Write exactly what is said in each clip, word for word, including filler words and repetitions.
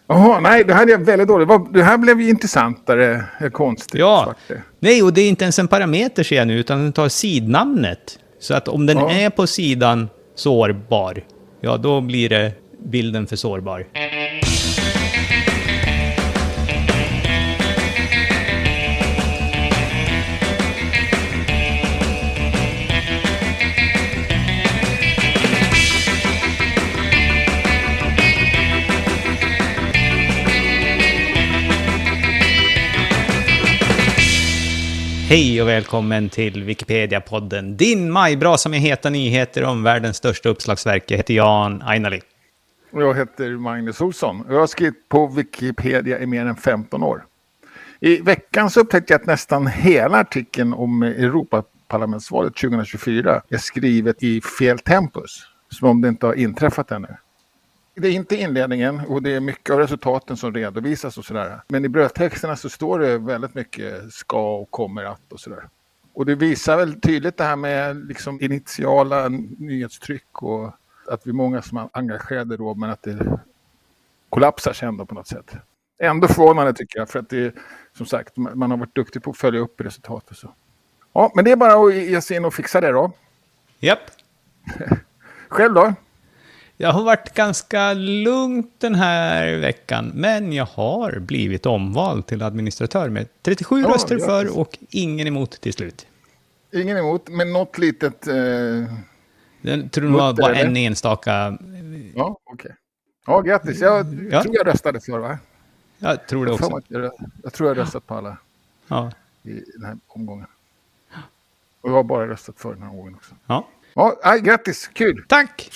Jaha, nej, det här är väldigt dåligt. Det här blev ju intressantare, konstigt. Ja, nej, och det är inte ens en parameter ser jag nu, utan den tar sidnamnet. Så att om den ja. är på sidan sårbar, ja då blir det bilden för sårbar. Hej och välkommen till Wikipedia-podden. Din majbrasa med heta nyheter om världens största uppslagsverk. Jag heter Jan Ainali. Och jag heter Magnus Olsson. Jag har skrivit på Wikipedia i mer än femton år. I veckan så upptäckte jag att nästan hela artikeln om Europaparlamentsvalet tjugohundratjugofyra är skrivet i fel tempus. Som om det inte har inträffat ännu. Det är inte inledningen och det är mycket av resultaten som redovisas och sådär. Men i brödtexterna så står det väldigt mycket ska och kommer att och sådär. Och det visar väl tydligt det här med liksom initiala nyhetstryck och att vi är många som är engagerade då, men att det kollapsar sen då på något sätt. Ändå förvånande tycker jag, för att det är, som sagt, man har varit duktig på att följa upp resultat och så. Ja, men det är bara att ge sig in och fixa det då. Japp. Själv då? Jag har varit ganska lugnt den här veckan, men jag har blivit omvald till administratör med trettiosju ja, röster för grattis. Och ingen emot till slut. Ingen emot, men något litet... Eh, jag tror det var bara en enstaka... Ja, okej. Okay. Ja, grattis. Jag ja. tror jag röstade för, va? Jag tror det också. Jag, jag, jag tror jag röstat på alla ja. i den här omgången. Och jag har bara röstat för den här omgången också. Ja. Ja, aj, grattis. Kul. Tack!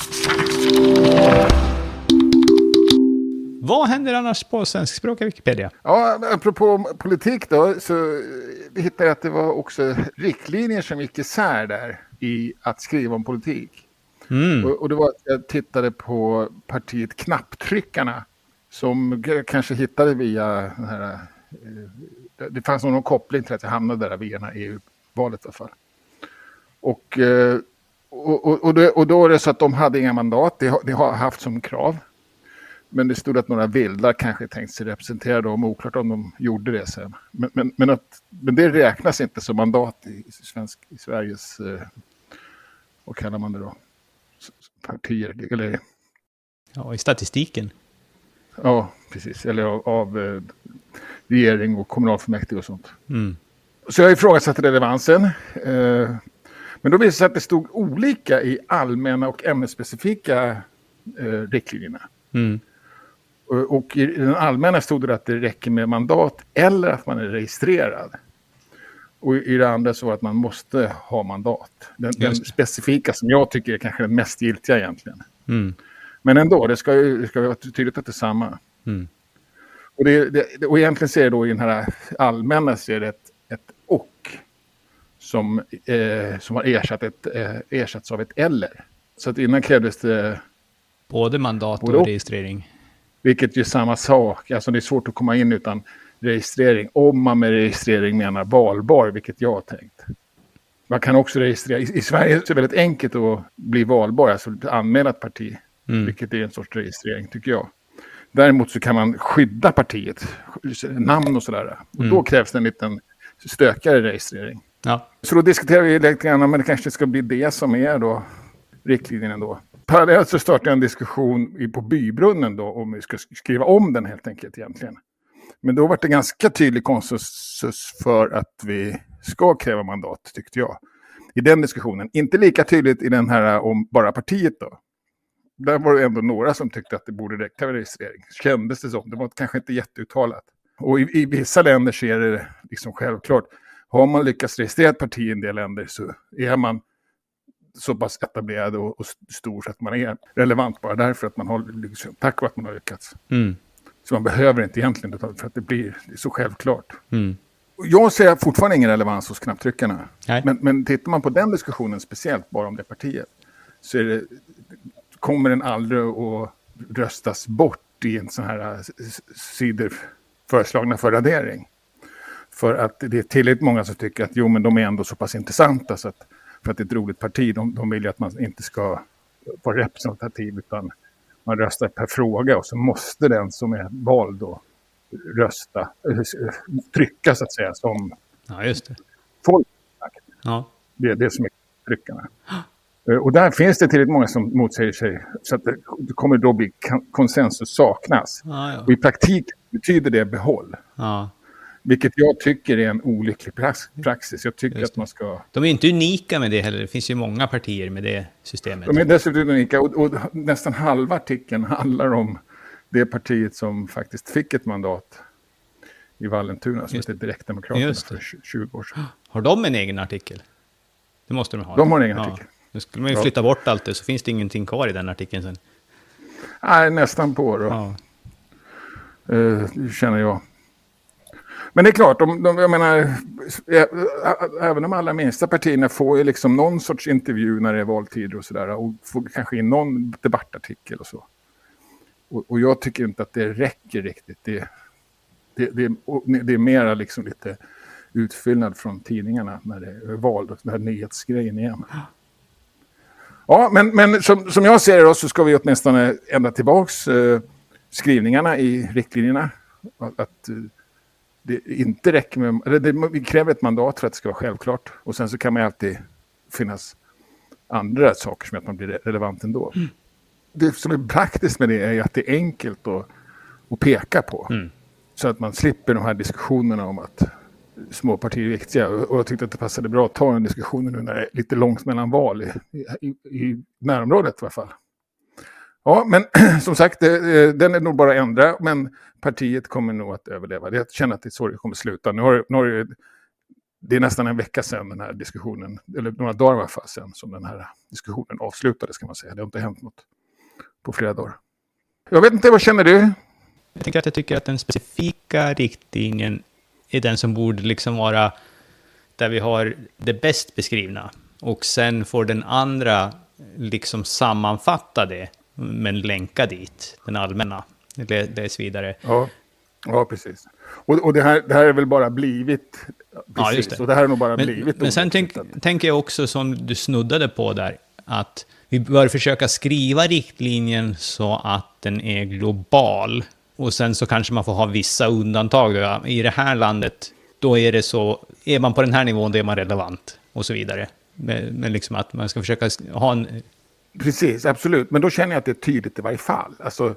Vad händer annars på svenskspråkiga Wikipedia? Ja, apropå politik då, så hittade jag att det var också riktlinjer som gick isär där i att skriva om politik. Mm. Och, och det var att jag tittade på partiet Knapptryckarna som jag kanske hittade via den här... Det fanns någon koppling till att jag hamnade där via den här E U-valet i alla fall. Och... Och, och, och, då, och då är det så att de hade inga mandat, det har, det har haft som krav. Men det stod att några vildar kanske tänkt sig representera dem, oklart om de gjorde det sen. Men, men, men, att, men det räknas inte som mandat i, i, svensk, i Sveriges, eh, vad kallar man det då? Partier, eller... Ja, i statistiken. Ja, precis. Eller av, av eh, regering och kommunalfullmäktige och sånt. Mm. Så jag ifrågasatte relevansen. Eh, Men då visade det sig att det stod olika i allmänna och ämnesspecifika eh, riktlinjerna. Mm. Och, och i den allmänna stod det att det räcker med mandat eller att man är registrerad. Och i det andra så var att man måste ha mandat. Den, den specifika som jag tycker är kanske den mest giltiga egentligen. Mm. Men ändå, det ska ju det ska vara tydligt att det är samma. Mm. Och, det, det, och egentligen ser det då i den här allmänna så är det ett, ett och. Som, eh, som har ersatt ett, eh, ersatts av ett eller. Så att innan krävdes det... Både mandat och, och registrering. Vilket är samma sak. Alltså det är svårt att komma in utan registrering. Om man med registrering menar valbar, vilket jag har tänkt. Man kan också registrera... I, i Sverige är det väldigt enkelt att bli valbar. Alltså anmäla ett parti. Mm. Vilket är en sorts registrering, tycker jag. Däremot så kan man skydda partiet. Namn och sådär. Och mm. då krävs det en liten stökare registrering. Ja. Så då diskuterar vi lite grann, men det kanske ska bli det som är då riktlinjen då. Parallellt så startar jag en diskussion på Bybrunnen då om vi ska skriva om den helt enkelt egentligen. Men då var det ganska tydlig konsensus för att vi ska kräva mandat, tyckte jag. I den diskussionen. Inte lika tydligt i den här om bara partiet då. Där var det ändå några som tyckte att det borde räcka med registrering. Kändes det som. Det var kanske inte jätteuttalat. Och i, i vissa länder så är det liksom självklart. Har man lyckats registrera ett parti i en del länder så är man så pass etablerad och, och stor så att man är relevant bara därför att man har liksom, tack vare att man har lyckats. Mm. Så man behöver inte egentligen för att det blir det så självklart. Mm. Jag ser fortfarande ingen relevans hos knapptryckarna. Nej. Men, men tittar man på den diskussionen speciellt bara om det partiet så är det, kommer den aldrig att röstas bort i en sån här sidor föreslagna för radering. För att det är tillräckligt många som tycker att jo, men de är ändå så pass intressanta så att för att det är ett roligt parti, de, de vill ju att man inte ska vara representativ utan man röstar per fråga och så måste den som är vald då rösta, trycka så att säga som ja, just det. folk. Ja. Det är det som är tryckarna. Och där finns det tillräckligt många som motsäger sig så att det, det kommer då bli konsensus saknas. Ja, ja. Och i praktik betyder det behåll. Ja. Vilket jag tycker är en olycklig praxis. Jag tycker att man ska... De är inte unika med det heller. Det finns ju många partier med det systemet. De är dessutom unika och, och nästan halva artikeln handlar om det partiet som faktiskt fick ett mandat i Vallentuna som heter Direktdemokraterna för tjugo år sedan. Har de en egen artikel? Det måste de ha. De har en egen ja. artikel. Nu skulle man ju flytta bort allt det så finns det ingenting kvar i den artikeln sen. Nej, nästan på då. Ja. Uh, känner jag. Men det är klart, de, de, jag menar, även de allra minsta partierna får ju liksom någon sorts intervju när det är valtider och sådär. Och får kanske in någon debattartikel och så. Och, och jag tycker inte att det räcker riktigt. Det, det, det, det är mera liksom lite utfyllnad från tidningarna när det är val och den här nyhetsgrejen igen. Ja, men, men som, som jag ser det då så ska vi åtminstone ändra tillbaks eh, skrivningarna i riktlinjerna. Att, att det inte räcker med... Eller det, vi kräver ett mandat för att det ska vara självklart. Och sen så kan man alltid finnas andra saker som gör att man blir relevant ändå. Mm. Det som är praktiskt med det är att det är enkelt att, att peka på. Mm. Så att man slipper de här diskussionerna om att små partier är viktiga. Och jag tyckte att det passade bra att ta en diskussion nu när det är lite långt mellan val i, i, i närområdet i alla fall. Ja, men som sagt, det, den är nog bara att ändra, men partiet kommer nog att överleva. Jag känner att det är så det kommer att sluta. Nu har, nu har det, det är nästan en vecka sedan den här diskussionen, eller några dagar i alla fall sedan, som den här diskussionen avslutades kan man säga. Det har inte hänt något på flera dagar. Jag vet inte, vad känner du? Jag tänker att jag tycker att den specifika riktlinjen är den som borde liksom vara där vi har det bäst beskrivna. Och sen får den andra liksom sammanfatta det, men länka dit, den allmänna. Det läs vidare. Ja, ja precis. Och, och det, här, det här är väl bara blivit... Precis, ja, just det. Och det här har nog bara men, blivit... Men sen tänker tänk jag också, som du snuddade på där, att vi bör försöka skriva riktlinjen så att den är global. Och sen så kanske man får ha vissa undantag. Då. I det här landet, då är det så... Är man på den här nivån, då är man relevant. Och så vidare. Men, men liksom att man ska försöka ha en... Precis, absolut. Men då känner jag att det är tydligt i varje fall. Alltså,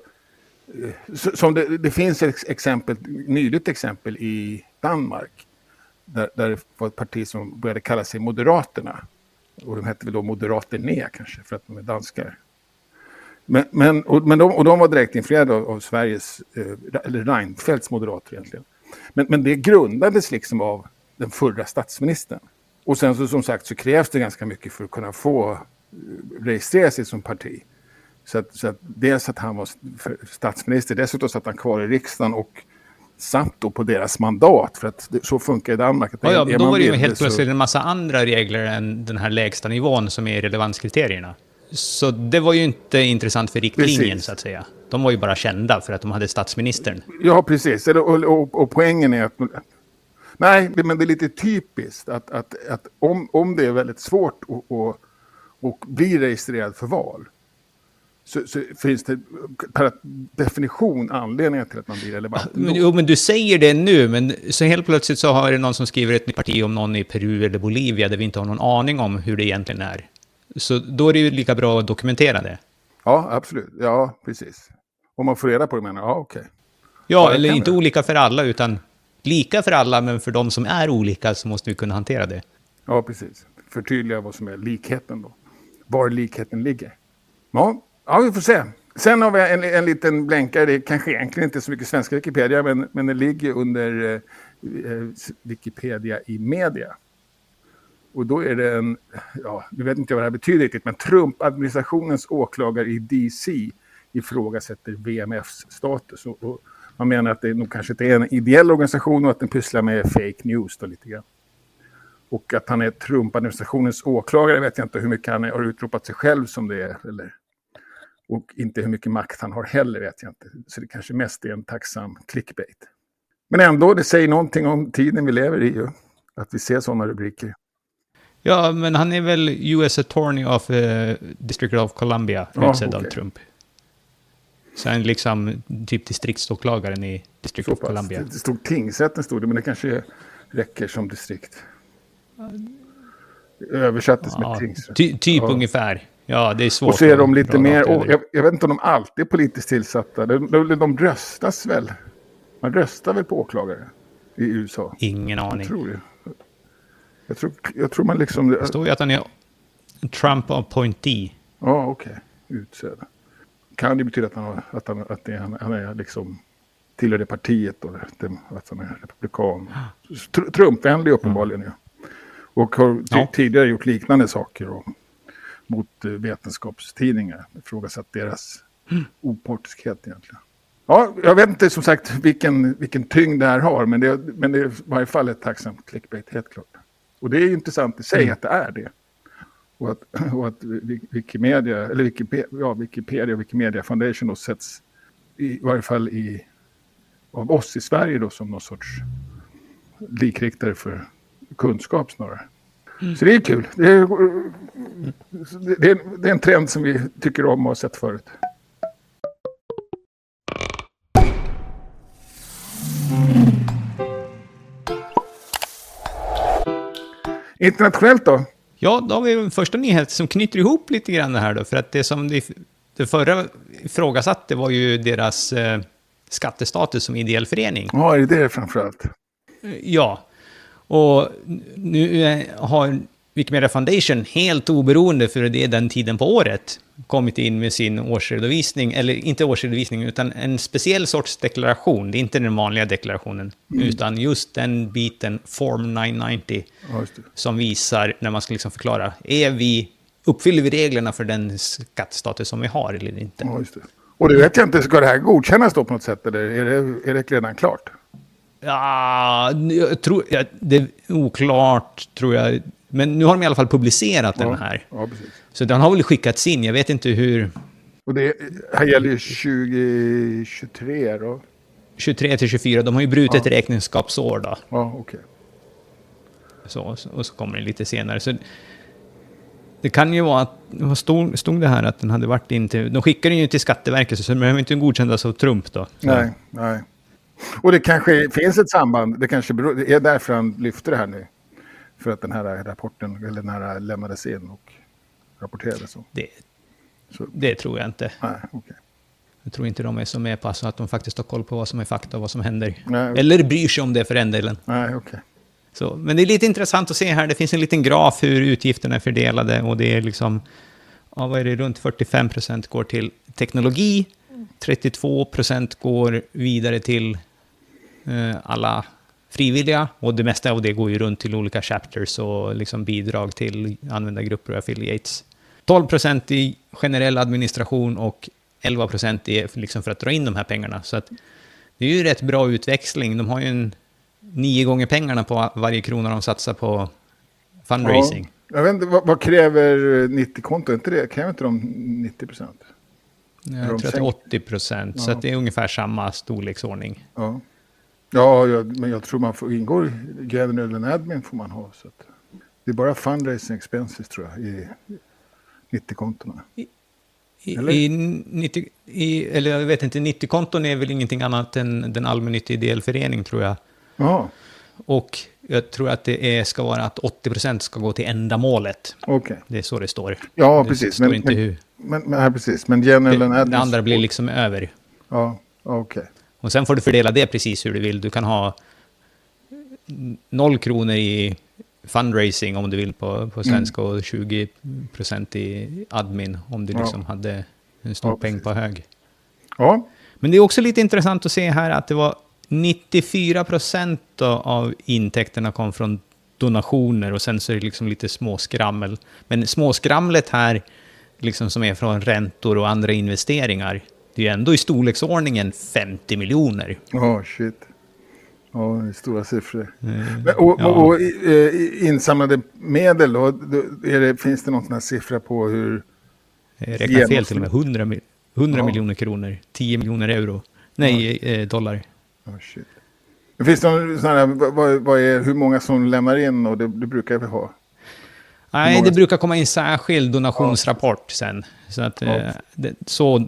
som det, det finns ett exempel, nyligt exempel i Danmark. Där, där det var ett parti som började kalla sig Moderaterna. Och de hette väl då Moderaterna kanske, för att de är danskar. Men, men, och, men de, och de var direkt influerade av, av Sveriges, eh, eller Reinfeldts moderater egentligen. Men, men det grundades liksom av den förra statsministern. Och sen så som sagt så krävs det ganska mycket för att kunna få registrera sig som parti. Så att, så att dels att han var statsminister, dessutom satt han kvar i riksdagen och satt då på deras mandat, för att det, så funkar i Danmark. Att ja, ja, då var det ju helt så... plötsligt en massa andra regler än den här lägsta nivån som är relevanskriterierna. Så det var ju inte intressant för riktlinjen, precis. Så att säga. De var ju bara kända för att de hade statsministern. Ja, precis. Och, och, och poängen är att... Nej, men det är lite typiskt att, att, att om, om det är väldigt svårt att, att, att bli registrerad för val, så, så finns det per definition anledningar till att man blir relevant. Men, jo, men du säger det nu, men så helt plötsligt så har det någon som skriver ett nytt parti om någon i Peru eller Bolivia där vi inte har någon aning om hur det egentligen är. Så då är det ju lika bra att dokumentera det. Ja, absolut. Ja, precis. Om man får reda på det, menar ja, okej. Okay. Ja, ja, eller inte det. Olika för alla, utan lika för alla, men för de som är olika så måste vi kunna hantera det. Ja, precis. Förtydliga vad som är likheten då. Var likheten ligger. Ja, ja vi får se. Sen har vi en, en liten blänkare, det är kanske egentligen inte så mycket svenska Wikipedia, men, men det ligger under eh, Wikipedia i media. Och då är det en, ja, nu vet inte vad det här betyder riktigt, men Trump-administrationens åklagare i D C ifrågasätter V M F:s status. Och, och man menar att det nog kanske inte är en ideell organisation och att den pysslar med fake news då lite grann. Och att han är Trump-administrationens åklagare, vet jag inte hur mycket han har utropat sig själv som det är. Eller, och inte hur mycket makt han har heller, vet jag inte. Så det kanske mest är en tacksam clickbait. Men ändå, det säger någonting om tiden vi lever i ju. Att vi ser sådana rubriker. Ja, men han är väl U S Attorney of uh, District of Columbia, utsedd ja, okay. av Trump. Sen liksom typ distriktsåklagaren i District of Columbia. Det stod tingsrätten stod det, men det kanske räcker som distrikt. Översattes Ja, med tingsrätt. Ty, typ ja. ungefär. Ja, det är svårt. Och så är de lite mer, och jag, jag vet inte om de alltid är politiskt tillsatta. De, de, de röstas väl. Man röstar väl på åklagare i U S A? Ingen aning. Jag tror det. Jag tror, jag tror man liksom... Det står ju att han är Trump appointee. Ja, okej. Okay. Utsedd. Kan det betyda att han, har, att han, att det, han, han är liksom tillhör det partiet och det, att han är republikan. Tr- Trumpvänlig uppenbarligen, mm. ja. Och har t- ja. tidigare gjort liknande saker och, mot uh, vetenskapstidningar. Ifrågasatt deras mm. opartiskhet egentligen. Ja, jag vet inte som sagt vilken, vilken tyngd det här har, men det, men det är i varje fall ett tacksamt clickbait, helt klart. Och det är ju intressant i sig mm. att det är det. Och att, och att Wikimedia, eller Wikipedia, ja, Wikipedia och Wikimedia Foundation då sätts i varje fall i, av oss i Sverige då som någon sorts likriktare för kunskap snarare. Mm. Så det är kul. Det är, det, är, det är en trend som vi tycker om och har sett förut. Internationellt då? Ja, då har vi en första nyhet som knyter ihop lite grann det här då. För att det som det, det förra ifrågasatte var ju deras eh, skattestatus som ideell förening. Ja, det är det framförallt. Ja, och nu eh, har Wikimedia Foundation helt oberoende för det den tiden på året kommit in med sin årsredovisning, eller inte årsredovisning utan en speciell sorts deklaration. Det är inte den vanliga deklarationen, mm. utan just den biten Form niohundranittio ja, som visar när man ska liksom förklara, är vi, uppfyller vi reglerna för den skattestatus som vi har eller inte? Ja, just det. Och det vet jag inte, ska det här godkännas då på något sätt eller är det, är det redan klart? Ja, jag tror, ja, det är oklart tror jag. Men nu har de i alla fall publicerat ja, den här. Ja, precis. Så den har väl skickats in, jag vet inte hur... Och det här gäller ju tjugo tjugotre då? tjugotre till tjugofyra, de har ju brutit ja. räkenskapsår då. Ja, okej. Okay. Så, och så kommer det lite senare. Så det kan ju vara att, vad stod, stod det här att den hade varit in till... De skickar den ju till Skatteverket så de behöver inte godkännas av Trump då. Så. Nej, nej. Och det kanske finns ett samband, det kanske beror, det är därför han lyfter det här nu. För att den här rapporten, eller den här lämnades in och rapporterades. Det, så. det tror jag inte. Nej, okay. Jag tror inte de är så med på så att de faktiskt har koll på vad som är fakta och vad som händer. Nej, okay. Eller bryr sig om det för den delen. Nej, okay. Så, men det är lite intressant att se här. Det finns en liten graf hur utgifterna är fördelade. Och det är liksom, ja, vad är det, runt fyrtiofem procent går till teknologi. trettiotvå procent går vidare till eh, alla frivilliga, och det mesta av det går ju runt till olika chapters och liksom bidrag till användargrupper och affiliates. tolv procent i generell administration och elva procent är liksom för att dra in de här pengarna. Så att det är ju rätt bra utväxling. De har ju en nio gånger pengarna på varje krona de satsar på fundraising. Ja, jag vet inte, vad, vad kräver nittio-konto? Inte det? Kräver inte de nittio procent? Jag tror att det är åttio procent, ja. Så att det är ungefär samma storleksordning. Ja. Ja, jag, men jag tror man får ingå i general admin får man ha. Så att det är bara fundraising expenses tror jag i nittio-kontona. I, eller? I, nittio, i, eller jag vet inte, nittio-konton är väl ingenting annat än den allmännyttiga ideell förening tror jag. Ja. Och jag tror att det är, ska vara att åttio procent ska gå till ändamålet. Okej. Okay. Det är så det står. Ja, det precis. Står men, inte men, hur. Men, men, här, precis. Men general det, admin... Det andra blir liksom över. Ja, okej. Okay. Och sen får du fördela det precis hur du vill. Du kan ha noll kronor i fundraising om du vill på, på svenska mm. och tjugo procent i admin om du liksom ja. hade en stor ja, peng på hög. Ja. Men det är också lite intressant att se här att det var nittiofyra procent av intäkterna kom från donationer och sen så är det liksom lite småskrammel. Men småskramlet här liksom som är från räntor och andra investeringar, det är ändå i storleksordningen femtio miljoner. Ja, oh, shit. Ja, det är stora siffror. Mm, Men, och, ja. och, och eh, insamlade medel då, är det, finns det någon sån här siffra på hur... Jag räknar fel till och med hundra, hundra ja. miljoner kronor, tio miljoner euro. Nej, ja. eh, dollar. Oh, shit. Det finns någon sån här, vad, vad är, hur många som lämnar in och det, det brukar vi ha? Nej, det brukar komma in särskild donationsrapport ja. sen. Så, att, ja. eh, det, så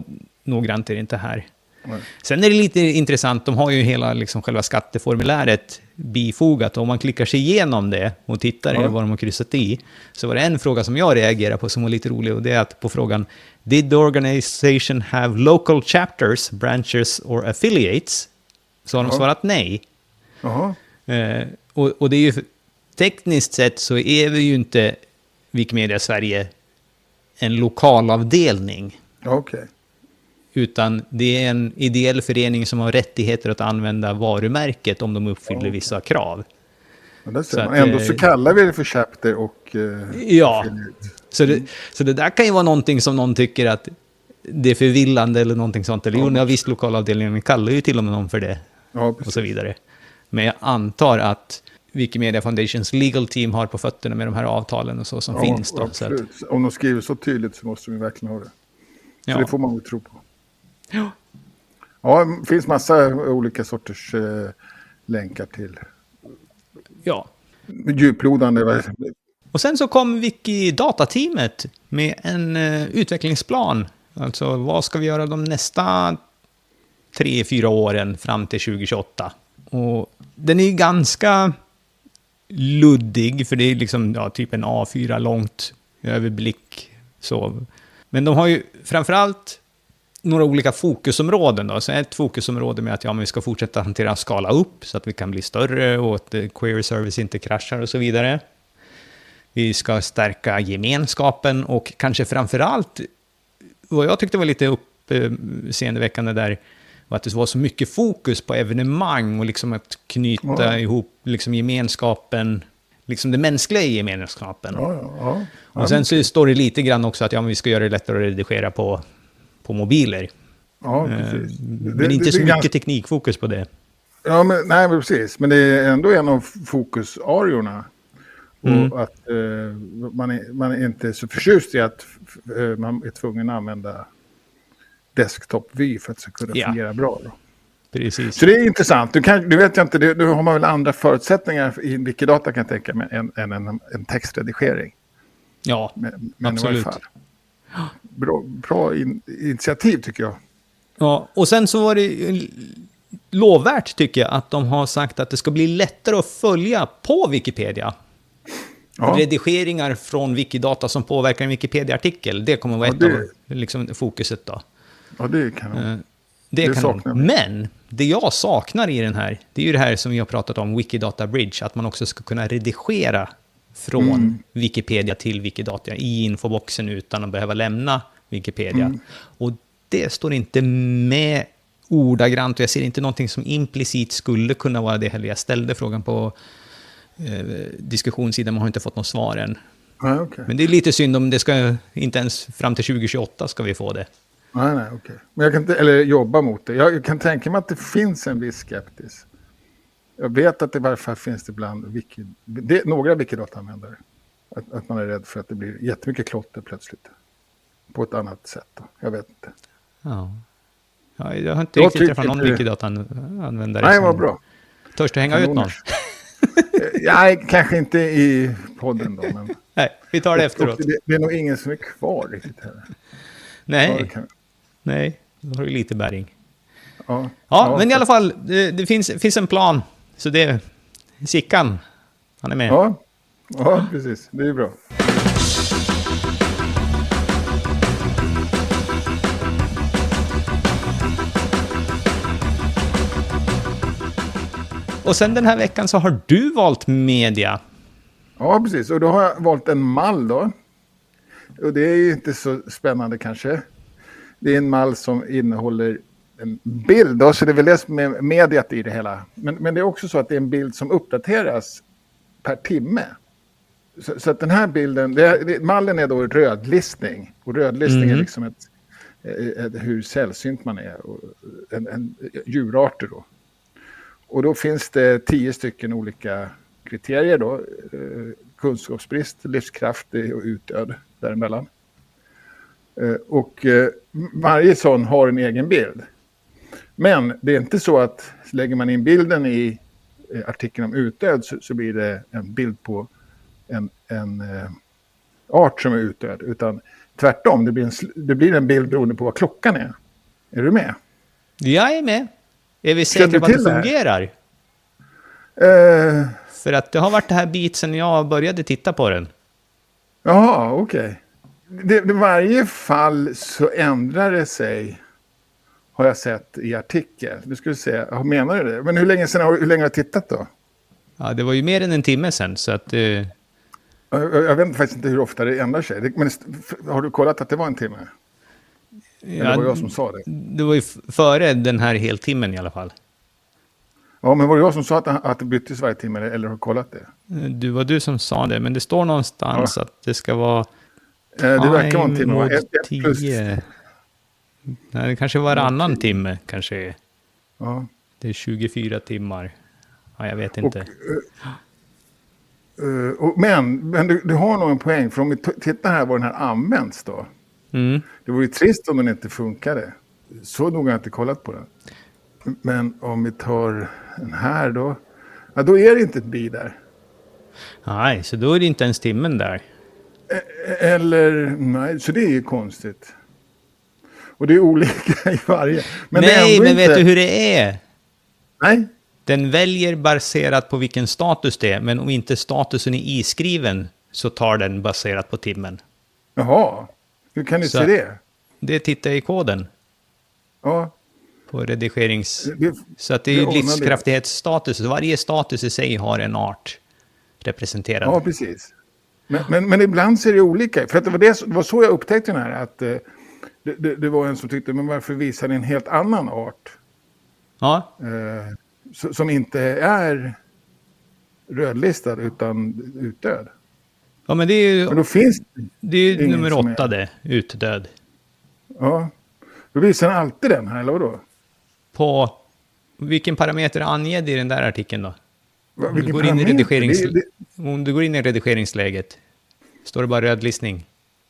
noggrant är det inte här. Nej. Sen är det lite intressant, de har ju hela liksom, själva skatteformuläret bifogat. Och om man klickar sig igenom det och tittar Ja. i vad de har kryssat i, så var det en fråga som jag reagerar på som var lite rolig, och det är att på frågan Did the organization have local chapters, branches or affiliates? Så har de Ja. svarat nej. Jaha. Eh, och, och det är ju tekniskt sett så är vi ju inte Wikimedia Sverige en lokalavdelning, Ja, okej. utan det är en ideell förening som har rättigheter att använda varumärket om de uppfyller Ja. vissa krav. Men det ser Så man. att, Ändå eh, så kallar vi det för chapter och... Eh, Ja. affiliate. Så det, så det där kan ju vara någonting som någon tycker att det är förvillande eller någonting sånt. Eller Ja, jo, men- ja, visst, lokalavdelningen kallar ju till och med någon för det Ja, och precis. så vidare. Men jag antar att Wikimedia Foundations legal team har på fötterna med de här avtalen och så som Ja, finns då. Så att, absolut. Om de skriver så tydligt så måste de verkligen ha det. Så ja. det får man väl tro på. Ja. Ja, det finns massa olika sorters eh, länkar till ja. djuplodande. Och sen så kom Wikidata-teamet med en eh, utvecklingsplan. Alltså vad ska vi göra de nästa tre, fyra åren fram till tjugo tjugoåtta? Och den är ju ganska luddig, för det är liksom ja, typ en A fyra långt överblick. Så. Men de har ju framförallt några olika fokusområden. Då. Så ett fokusområde med att ja, men vi ska fortsätta hantera och skala upp så att vi kan bli större och att eh, query service inte kraschar och så vidare. Vi ska stärka gemenskapen och kanske framförallt, vad jag tyckte var lite uppseendeväckande där, var att det var så mycket fokus på evenemang och liksom att knyta Ja. ihop liksom gemenskapen, liksom det mänskliga i gemenskapen. Ja, ja, ja. Och sen så står det lite grann också att ja, men vi ska göra det lättare att redigera på, på mobiler. Ja, Eh, precis. Men Det- inte det- så det är mycket ganska- teknikfokus på det. Ja, men, nej, men precis. Men det är ändå en av fokusariorna. Mm. Och att eh, man, är, man är inte så förtjust i att f- eh, man är tvungen att använda desktop-vy för att det ska kunna Ja. fungera bra. Då. Precis. Så det är intressant. Du, kan, du vet jag inte, det, nu har man väl andra förutsättningar i Wikidata kan jag tänka mig än, än en, en textredigering. Ja, Men, men absolut. i varje fall. Bra, bra in, initiativ tycker jag. Ja, och sen så var det lovvärt tycker jag att de har sagt att det ska bli lättare att följa på Wikipedia. Ja. Redigeringar från Wikidata som påverkar en Wikipedia-artikel, det kommer att vara Ja, ett det- av liksom, fokuset då. Ja, det kan jag. Eh, Det, Det kan saknar de. vi. Men det jag saknar i den här, det är ju det här som vi har pratat om, Wikidata Bridge, att man också ska kunna redigera från Mm. Wikipedia till Wikidata i infoboxen utan att behöva lämna Wikipedia. Mm. Och det står inte med ordagrant, och jag ser inte någonting som implicit skulle kunna vara det heller. Jag ställde frågan på eh, diskussionssidan, man har inte fått något svar än. Nej, okej. Men det är lite synd om det ska, inte ens fram till tjugo tjugoåtta ska vi få det. Nej, nej, okej. Men jag kan inte, eller jobba mot det. Jag kan tänka mig att det finns en viss skeptis. Jag vet att det i varje fall finns det bland wiki, det, några Wikidata-användare. Att, att man är rädd för att det blir jättemycket klotter plötsligt. På ett annat sätt då. Jag vet inte. Ja. Ja, jag har inte Jag riktigt tycker träffat någon inte- Wikidata-användare Nej, som vad bra. törs att hänga ut någon. Kanoners. Eh, Nej, kanske inte i podden då. Men Nej, vi tar det efteråt. det, det är nog ingen som är kvar riktigt heller. Ja, det Nej, kan, nej, då har du lite bäring. ja, Ja, men i alla fall, det, det finns, finns en plan. Så det Sickan, han är med. Ja, ja, precis. Det är bra. Och sen den här veckan så har du valt media. Ja, precis. Och då har jag valt en mall då. Och det är ju inte så spännande kanske. Det är en mall som innehåller en bild då, så det är väl det som är mediet i det hela. Men, men det är också så att det är en bild som uppdateras per timme. Så, så att den här bilden, det är, det, mallen är då rödlistning. Och rödlistning Mm. är liksom ett, ett, hur sällsynt man är. Och en, en, djurarter då. Och då finns det tio stycken olika kriterier då. Eh, kunskapsbrist, livskraftig och utdöd däremellan. Eh, och eh, varje sån har en egen bild. Men det är inte så att lägger man in bilden i eh, artikeln om utdöd så, så blir det en bild på en, en eh, art som är utdöd. Utan tvärtom, det blir, en, sl- det blir en bild beroende på vad klockan är. Är du med? Jag är med. Är vi Känner säkra du på att till det det här? fungerar? Eh, För att det har varit det här bit sen jag började titta på den. Jaha, okej. Det, det, varje fall så ändrar det sig, har jag sett i artikel. Du skulle säga, ja, menar du det? Men hur länge sedan har, hur länge har du tittat då? Ja, det var ju mer än en timme sen, så att... Eh, Jag, jag vet faktiskt inte hur ofta det ändrar sig. Det, men har du kollat att det var en timme? Eller ja, var det jag som sa det? det var ju f- före den här heltimmen i alla fall. Ja, men var det jag som sa att, att det byttes varje timme, eller, eller har du kollat det? Du var du som sa det, men det står någonstans Ja. att det ska vara... Eh, det verkar vara en timme. mot Ett, ett plus, tio. Nej, det kanske var varannan timme, kanske är. ja. Det är tjugofyra timmar. Ja, jag vet Och, inte. eh, eh, och, men men du, du har nog en poäng, för om vi t- tittar här var den här används då. Mm. Det vore ju trist om den inte funkade. Så nog har jag inte kollat på den. Men om vi tar den här då. Ja, då är det inte ett bi där. Nej, så då är det inte ens timmen där. Eller, nej, så det är ju konstigt. Och det är olika i varje. Men det är Nej, ändå men inte... vet du hur det är? Nej, Den väljer baserat på vilken status det är, men om inte statusen är iskriven så tar den baserat på timmen. jaha. Hur kan du Så- se det? Det tittar i koden Ja, på redigerings... det, Så att det är det ju ordnar det. livskraftighetsstatus. Varje status i sig har en art representerad. ja precis. Men, men, men ibland ser det olika. För att det, var det, det var så jag upptäckte den här. Att eh, det, det, det var en som tyckte, men varför visar ni en helt annan art? Ja, Eh, så, som inte är rödlistad utan utdöd. ja men det är ju, Men då finns det är ju ingen nummer som är- åtta det, utdöd. ja, då visar den alltid den här, eller vadå? På vilken parameter är angedd i den där artikeln då? Va, Om du, vilken går in i parameter? redigerings... Det, det, Om du går in i redigeringsläget, står det bara rödlistning.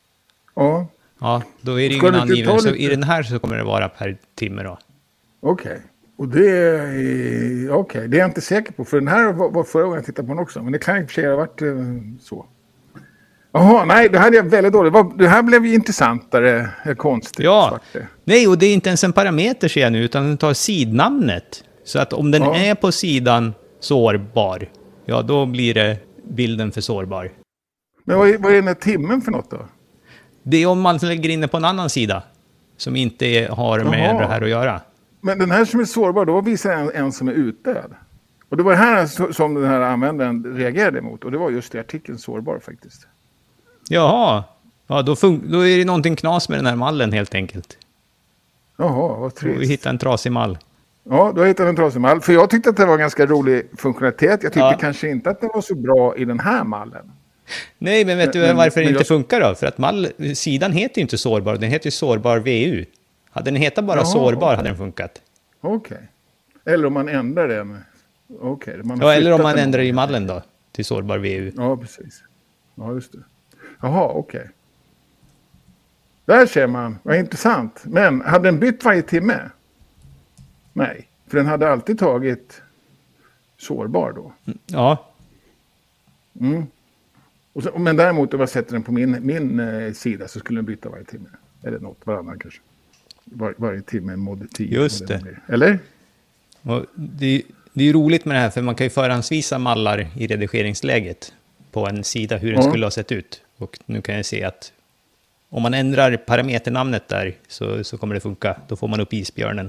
ja, Ja, då är det Ska ingen du inte angiven. ta Så lite- i den här så kommer det vara per timme då. okej. Och det är, okej, det är jag inte säker på. För den här var, var förra gången jag tittade på den också. Men det kan i och för sig ha varit eh, så. Jaha, nej, det här är väldigt dåligt. Det, var, det här blev ju intressantare, eh, konstigt. Ja, vart det. nej, och det är inte ens en parameter ser jag nu, utan den tar sidnamnet. Så att om den Ja. är på sidan sårbar, ja då blir det bilden för sårbar. Men vad är, vad är den här timmen för något då? Det är om man lägger in det på en annan sida, som inte är, har med Jaha. det här att göra. Men den här som är sårbar, då visar en, en som är utdöd. Och det var det här så- som den här användaren reagerade emot. Och det var just i artikeln sårbar faktiskt. Jaha, ja, då, fun- då är det någonting knas med den här mallen helt enkelt. Jaha, vad Och vi trist. hittar en trasig mall. Ja, då har jag hittat en trasig mall. För jag tyckte att det var en ganska rolig funktionalitet. Jag tyckte Ja. kanske inte att den var så bra i den här mallen. Nej, men vet du Men- varför men det inte jag- funkar då? För att mall, sidan heter ju inte sårbar, den heter ju sårbar V U. Hade den hetat bara Jaha, sårbar okej. hade den funkat. Okej. Eller om man ändrar den. Okej. man har Ja, eller om flyttat man den. ändrar i mallen då, till sårbar V U. Ja, precis. Ja, just det. Jaha, okej. Där ser man. Vad intressant. Men hade den bytt varje timme? Nej. För den hade alltid tagit sårbar då. Ja, Mm. Och så, men däremot om jag sätter den på min, min eh, sida så skulle den byta varje timme. Eller något, varannan kanske. Var, varje timme mod tio. Just vad det. blir. Eller? och det, det är ju roligt med det här, för man kan ju förhandsvisa mallar i redigeringsläget på en sida hur den Ja. skulle ha sett ut. Och nu kan jag se att om man ändrar parameternamnet där så, så kommer det funka. Då får man upp isbjörnen.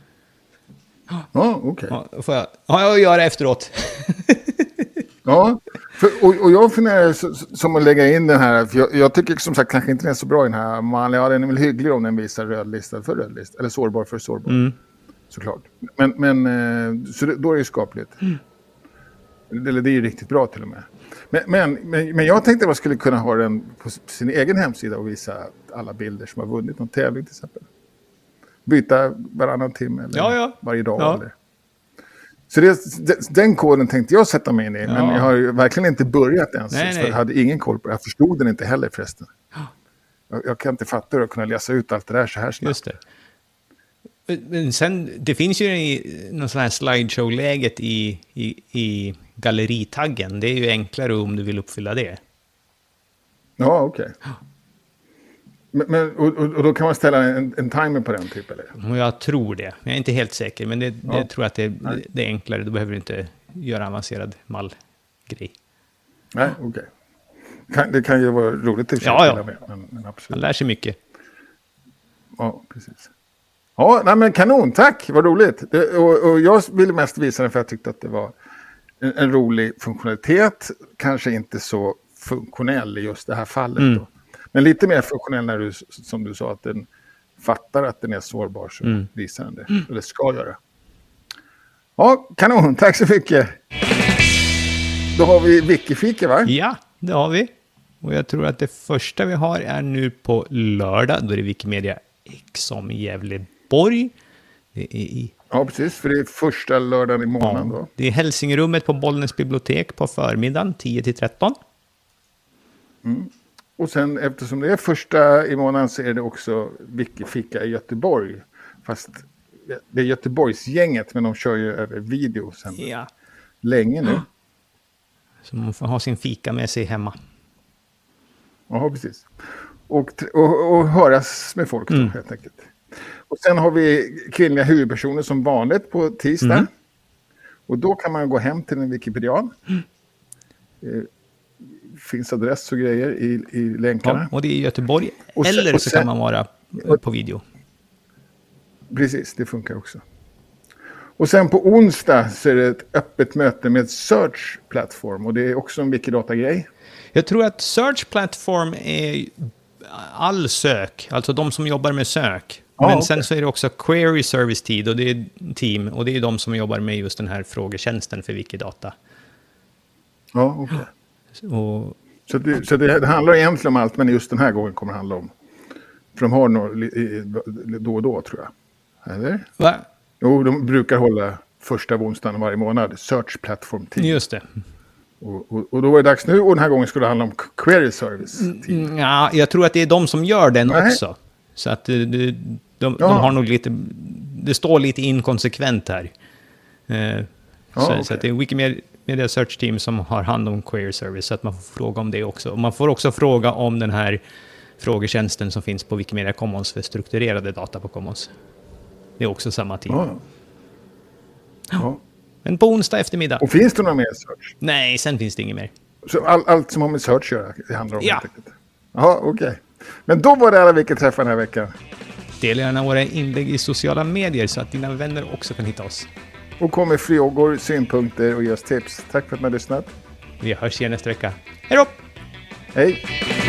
Ja, okej. Ja, då får jag, har jag att göra efteråt. Ja, för, och, och jag funderar så- så- som att lägga in den här, för jag, jag tycker som sagt kanske inte den är så bra i den här, man, ja, den är väl hygglig om den visar rödlistad för rödlist, eller sårbar för sårbar, Mm. såklart. Men, men eh, så det, då är det ju skapligt. Eller det är ju riktigt bra till och med. Men, men, men, men jag tänkte att man skulle kunna ha den på sin egen hemsida och visa alla bilder som har vunnit någon tävling till exempel. Byta varannan timme eller Ja, ja. varje dag. Ja. Eller. Så det, den koden tänkte jag sätta mig in i, men Ja. jag har ju verkligen inte börjat ens. Nej, så nej. jag hade ingen koll på det. Jag förstod den inte heller förresten. Jag, jag kan inte fatta hur jag kunna läsa ut allt det där så här snabbt. Just det. Men sen, det finns ju i någon sån här slideshow-läget i, i, i galleritaggen. Det är ju enklare om du vill uppfylla det. Ja, okej. Men, men, och, och då kan man ställa en, en timer på den typ, eller? Och jag tror det. Jag är inte helt säker, men det, ja. det tror jag att det, det, det är enklare. Då behöver du inte göra avancerad mallgrej. Nej, okej. Okay. Kan, det kan ju vara roligt att ja, ja. med, men, men absolut. Man lär sig mycket. Ja, precis. Ja, nej, men kanon, tack, vad roligt. Det, och, och jag ville mest visa den för jag tyckte att det var en, en rolig funktionalitet. Kanske inte så funktionell i just det här fallet mm. då. Men lite mer funktionell när du, som du sa, att den fattar att den är sårbar, så mm. visar den det. Mm. Eller ska göra. Ja, kanon, tack så mycket. Då har vi Wikifika, va? Ja, det har vi. Och jag tror att det första vi har är nu på lördag. Då är det Wikimedia X om Gävleborg. Det är i... Ja, precis. För det är första lördagen i månaden ja, då. Det är Hälsingerummet på Bollnäs bibliotek på förmiddagen tio till tretton. Mm. Och sen eftersom det är första i månaden så är det också Wikifika i Göteborg. Fast det är Göteborgsgänget, men de kör ju över video sen ja. länge nu. Så man får ha sin fika med sig hemma. Ja, precis. Och, och, och höras med folk då, mm. helt enkelt. Och sen har vi kvinnliga huvudpersoner som vanligt på tisdag. Mm. Och då kan man gå hem till en Wikipedian. Mm. Eh, finns adress och grejer i, i länkarna. Ja, och det är i Göteborg. Och sen, eller och sen, så kan man vara på video. Precis, det funkar också. Och sen på onsdag så är det ett öppet möte med Search Platform. Och det är också en Wikidata-grej. Jag tror att Search Platform är all sök. Alltså de som jobbar med sök. Ja, Men okay. sen så är det också Query Service Tid och det är team. Och det är de som jobbar med just den här frågetjänsten för Wikidata. Ja, okej. Okay. Och... Så, det, så det, det handlar egentligen om allt, men just den här gången kommer det handla om. För de har nog då och då, tror jag. Eller? Va? Jo, de brukar hålla första onsdagen varje månad. Search Platform Team. Just det. Och, och, och då är det dags nu, och den här gången skulle det handla om Query Service Team. Mm, ja, jag tror att det är de som gör den Nej. också. Så att de, de, de, ja. de har nog lite... Det står lite inkonsekvent här. Eh, ja, så, okay. så att det är Wikimedia Search Team som har hand om Query Service, så att man får fråga om det också. Och man får också fråga om den här frågetjänsten som finns på Wikimedia Commons för strukturerade data på Commons. Det är också samma team. Ja. Ja. Men på onsdag eftermiddag. Och finns det några mer search? Nej, sen finns det inget mer. Så all, allt som har med search göra, det handlar om ja. det? Jaha, okej. Okay. Men då var det alla vilka träffar den här veckan. Dela gärna våra inlägg i sociala medier så att dina vänner också kan hitta oss. Och kom med frågor, synpunkter och ge oss tips. Tack för att ni har lyssnat. Vi hörs igen nästa vecka. Hej då! Hej!